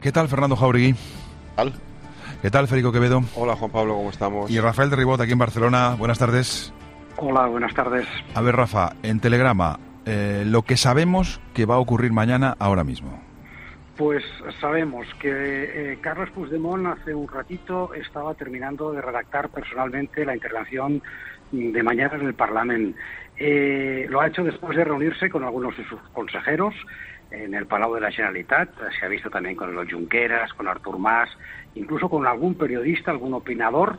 ¿Qué tal, Fernando Jauregui? ¿Tal? ¿Qué tal, Federico Quevedo? Hola, Juan Pablo, ¿cómo estamos? Y Rafael de Ribot, aquí en Barcelona. Buenas tardes. Hola, buenas tardes. A ver, Rafa, en Telegrama, lo que sabemos que va a ocurrir mañana, ahora mismo. Pues sabemos que Carles Puigdemont hace un ratito estaba terminando de redactar personalmente la intervención de mañana en el Parlamento. Lo ha hecho después de reunirse con algunos de sus consejeros en el Palau de la Generalitat. Se ha visto también con los Junqueras, con Artur Mas, incluso con algún periodista, algún opinador,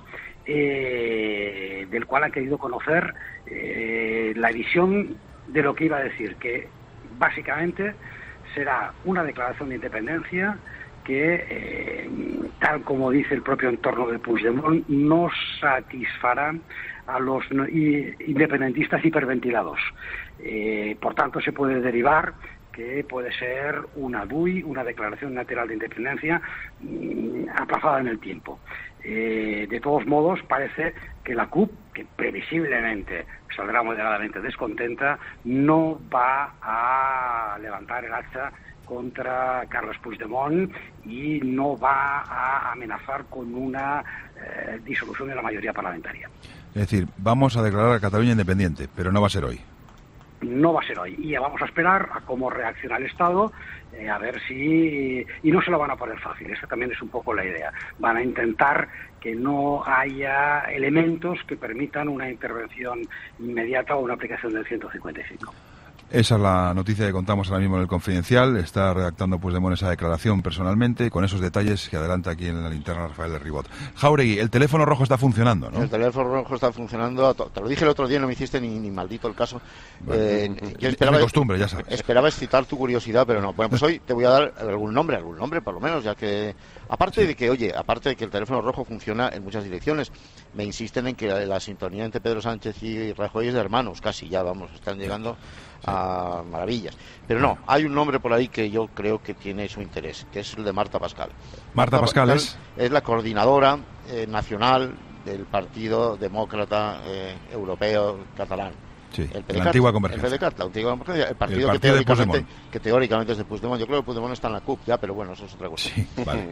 del cual ha querido conocer la visión de lo que iba a decir, que básicamente será una declaración de independencia que, tal como dice el propio entorno de Puigdemont, no satisfará a los independentistas hiperventilados. Por tanto, se puede derivar que puede ser una DUI, una declaración unilateral de independencia, aplazada en el tiempo. De todos modos, parece que la CUP, que previsiblemente saldrá moderadamente descontenta, no va a levantar el hacha contra Carles Puigdemont y no va a amenazar con una disolución de la mayoría parlamentaria. Es decir, vamos a declarar a Cataluña independiente, pero no va a ser hoy. No va a ser hoy. Y vamos a esperar a cómo reacciona el Estado, a ver si... Y no se lo van a poner fácil, esa también es un poco la idea. Van a intentar que no haya elementos que permitan una intervención inmediata o una aplicación del 155. Esa es la noticia que contamos ahora mismo en el Confidencial. Está redactando Puigdemont esa declaración personalmente, con esos detalles que adelanta aquí en la linterna Rafael de Ribot. Jauregui, el teléfono rojo está funcionando, ¿no? El teléfono rojo está funcionando. Te lo dije el otro día, no me hiciste ni maldito el caso. Bueno, yo esperaba, es mi costumbre, ya sabes. Esperaba excitar tu curiosidad, pero no. Bueno, pues hoy te voy a dar algún nombre por lo menos, ya que... Aparte de que el teléfono rojo funciona en muchas direcciones, me insisten en que la sintonía entre Pedro Sánchez y Rajoy es de hermanos, casi ya, están llegando a maravillas. Pero no, hay un nombre por ahí que yo creo que tiene su interés, que es el de Marta Pascal. Marta Pascal es la coordinadora nacional del Partido Demócrata Europeo Catalán. Sí, la antigua Convergencia. El partido que teóricamente es de Puigdemont. Yo creo que Puigdemont está en la CUP ya, pero bueno, eso es otra cosa. Sí, vale.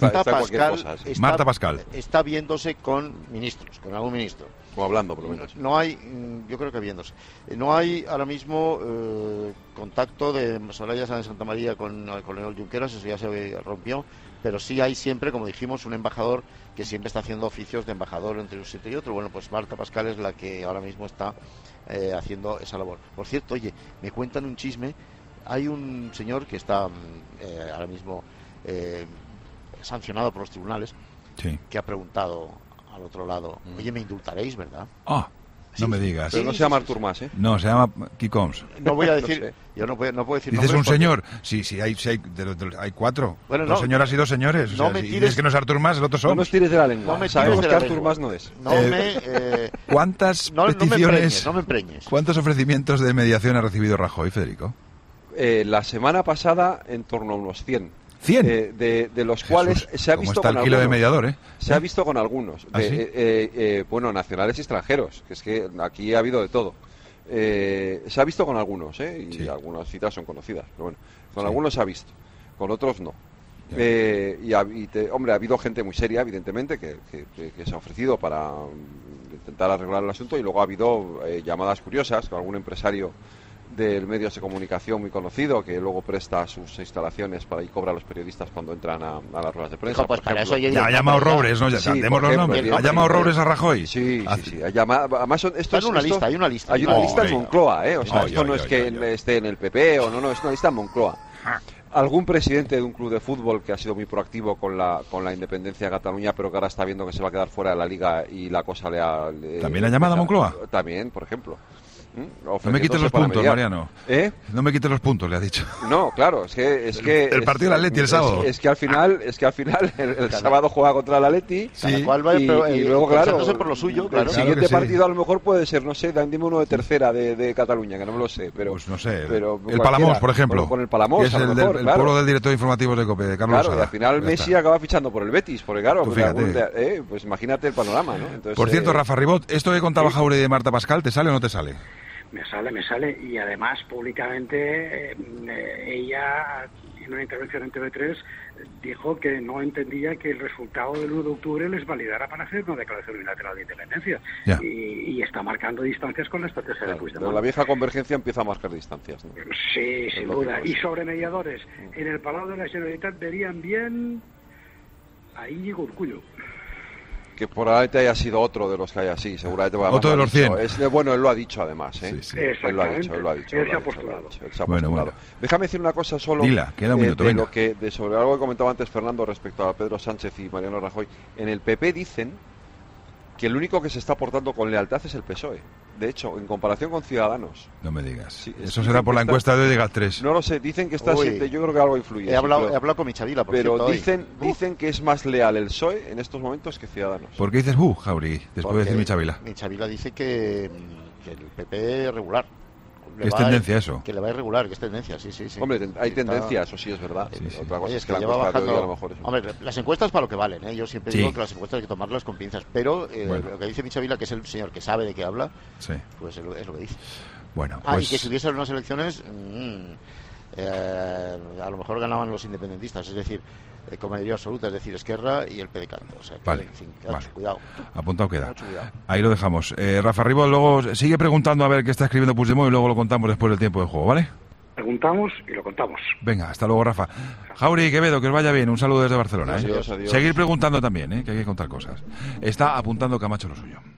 Marta Pascal está viéndose con ministros, con algún ministro. O hablando, por lo menos. No hay, yo creo que viéndose. No hay ahora mismo contacto de Soraya Sáenz de Santa María con Leonel Junqueras, eso ya se rompió, pero sí hay siempre, como dijimos, un embajador que siempre está haciendo oficios de embajador entre un sitio y otro. Bueno, pues Marta Pascal es la que ahora mismo está haciendo esa labor. Por cierto, oye, me cuentan un chisme. Hay un señor que está ahora mismo sancionado por los tribunales, sí, que ha preguntado al otro lado, oye, me indultaréis, ¿verdad? No me digas. Pero no se llama Artur Mas, ¿eh? No, se llama Kikoms. No voy a decir, yo no puedo decir. ¿Dices un señor? Sí, hay cuatro. Bueno, dos señoras y dos señores. No me tires, es que no es Artur Mas, el otro son. No nos tires de la lengua. Sabemos que Artur Mas no es. ¿Cuántas peticiones? No me empreñes. ¿Cuántos ofrecimientos de mediación ha recibido Rajoy, Federico? La semana pasada, en torno a unos 100. 100. De los cuales se ha visto con algunos. ¿Cómo está el kilo de mediador, eh? Se ha visto con algunos. ¿Ah, sí? Bueno, nacionales y extranjeros, que es que aquí ha habido de todo. Se ha visto con algunos, y sí, algunas citas son conocidas, pero bueno, con algunos se ha visto, con otros no. Hombre, ha habido gente muy seria, evidentemente, que se ha ofrecido para intentar arreglar el asunto, y luego ha habido llamadas curiosas con algún empresario del medios de comunicación muy conocido que luego presta sus instalaciones para y cobra a los periodistas cuando entran a las ruedas de prensa. Pues para eso ya ha llamado Roures, ¿no? Ya sí, demos los nombres. ¿Ha llamado Roures a Rajoy? Sí. Además, hay una lista en Moncloa, ¿eh? O sea, esto no es que esté en el PP o no, es una lista en Moncloa. Algún presidente de un club de fútbol que ha sido muy proactivo con la independencia de Cataluña, pero que ahora está viendo que se va a quedar fuera de la Liga y la cosa ¿También ha llamado a Moncloa? También, por ejemplo. No me quites los puntos, Mariano. No me quites los puntos, le ha dicho. No, claro, es que el partido del Atleti el sábado. Es que al final el sábado juega contra el Atleti, sí, y luego claro, por lo suyo, el siguiente partido a lo mejor puede ser, no sé, dime uno de tercera de Cataluña, que no me lo sé, pero pues no sé, pero el Palamós, por ejemplo. Con el Palamós, que es el pueblo del director de informativos de COPE, de Carlos Sada. Y al final Messi acaba fichando por el Betis, porque claro, pues imagínate el panorama, ¿no? Entonces, por cierto, Rafa Ribot, esto que contaba Jauregui de Marta Pascal, ¿te sale o no te sale? Me sale, y además públicamente ella en una intervención en TV3, dijo que no entendía que el resultado del 1 de octubre les validara para hacer una declaración unilateral de independencia. Y está marcando distancias con la estrategia de Puigdemont. La vieja convergencia empieza a marcar distancias, ¿no? Sí, sin duda. Y sobre mediadores, en el Palau de la Generalitat verían bien a Íñigo Urkullu. Que probablemente haya sido otro de los que hay así, seguramente. Otro de los 100. Bueno, él lo ha dicho además, ¿eh? Sí. Él lo ha dicho. Él se ha postulado. Bueno. Déjame decir una cosa solo. Dila, queda un minuto, venga. Sobre algo que comentaba antes Fernando respecto a Pedro Sánchez y Mariano Rajoy. En el PP dicen que el único que se está portando con lealtad es el PSOE. De hecho, en comparación con Ciudadanos. No me digas. Sí, eso será por la encuesta de GAT3. No lo sé, dicen que está siempre, yo creo que algo influye. He hablado con Michavila, por pero cierto, dicen que es más leal el PSOE en estos momentos que Ciudadanos. ¿Por qué dices Jauregui, después de decir Michavila? Michavila dice que el PP es regular. ¿Es tendencia eso? Que le va a irregular, que es tendencia, sí. Hombre, hay tendencia, eso sí es verdad. Otra cosa es que la encuesta de hoy a lo mejor es... Hombre, las encuestas para lo que valen, ¿eh? Yo siempre digo que las encuestas hay que tomarlas con pinzas, pero lo que dice Michavila, que es el señor que sabe de qué habla, pues es lo que dice. Bueno, pues... y que si hubiese unas elecciones, a lo mejor ganaban los independentistas, es decir, con mayoría absoluta, es decir, Esquerra y el PDeCAT. O sea, vale, en fin, mucho cuidado. Apuntado queda. Ahí lo dejamos. Rafa Ribot luego sigue preguntando a ver qué está escribiendo Puigdemont y luego lo contamos después del tiempo de juego, ¿vale? Preguntamos y lo contamos. Venga, hasta luego, Rafa. Jauregui, Quevedo, que os vaya bien. Un saludo desde Barcelona. Adiós. Seguir preguntando también, que hay que contar cosas. Está apuntando Camacho lo suyo.